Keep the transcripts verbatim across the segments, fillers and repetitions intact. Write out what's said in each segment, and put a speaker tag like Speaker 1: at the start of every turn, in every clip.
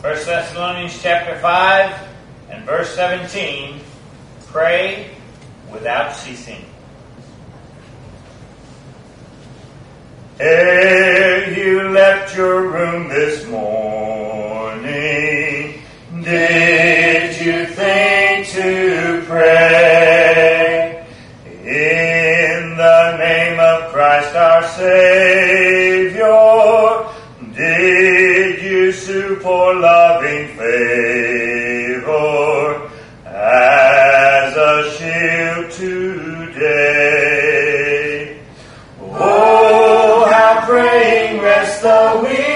Speaker 1: First Thessalonians chapter five and verse seventeen, pray without ceasing. Ere you left your room this morning, did you think to pray? In the name of Christ our Savior, did you sue for loving favor as a shield today? Oh, how praying rest the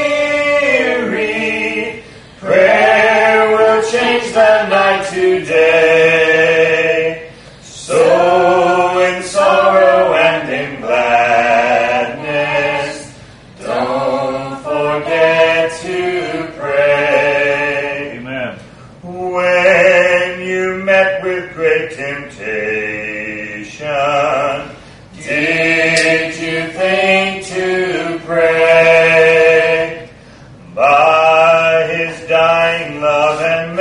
Speaker 1: weary, prayer will change the night to day. So in sorrow and in gladness, don't forget to pray.
Speaker 2: Amen.
Speaker 1: When you met with great temptation, did you think to pray? By his dying love and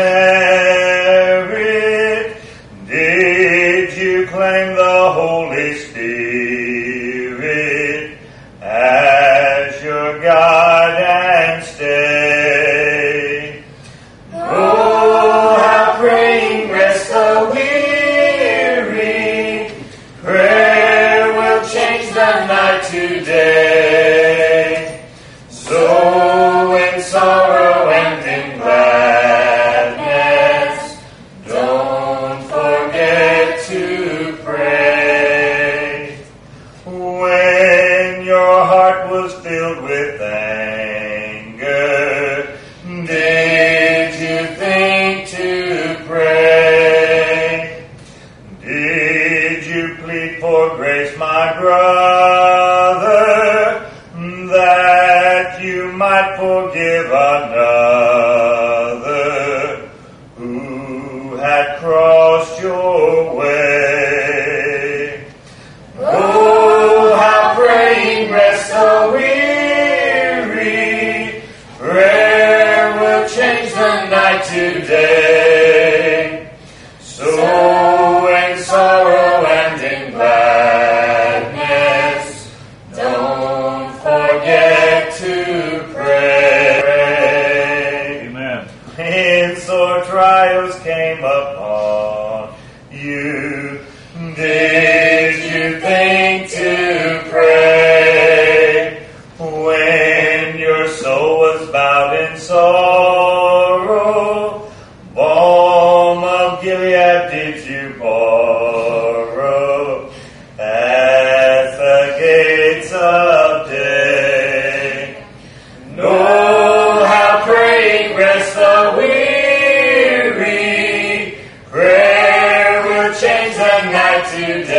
Speaker 1: merit, did you claim the Holy Spirit as your guide and stay? Oh, how praying rest the weary, prayer will change the night to day. So in sorrow and in gladness, don't forget to pray. When your heart was filled with anger, did you think to pray? Did you plead for grace, my brother, that you might forgive another who had crossed your way? Oh, how praying rest the weary, prayer will change the night to day. So in sorrow and in gladness, don't forget to pray.
Speaker 2: Amen.
Speaker 1: When sore trials came upon you, did you think to pray? When your soul was bowed in sorrow, balm of Gilead did you borrow at the gates of day? Know how praying rest the weary, prayer will change the night to day.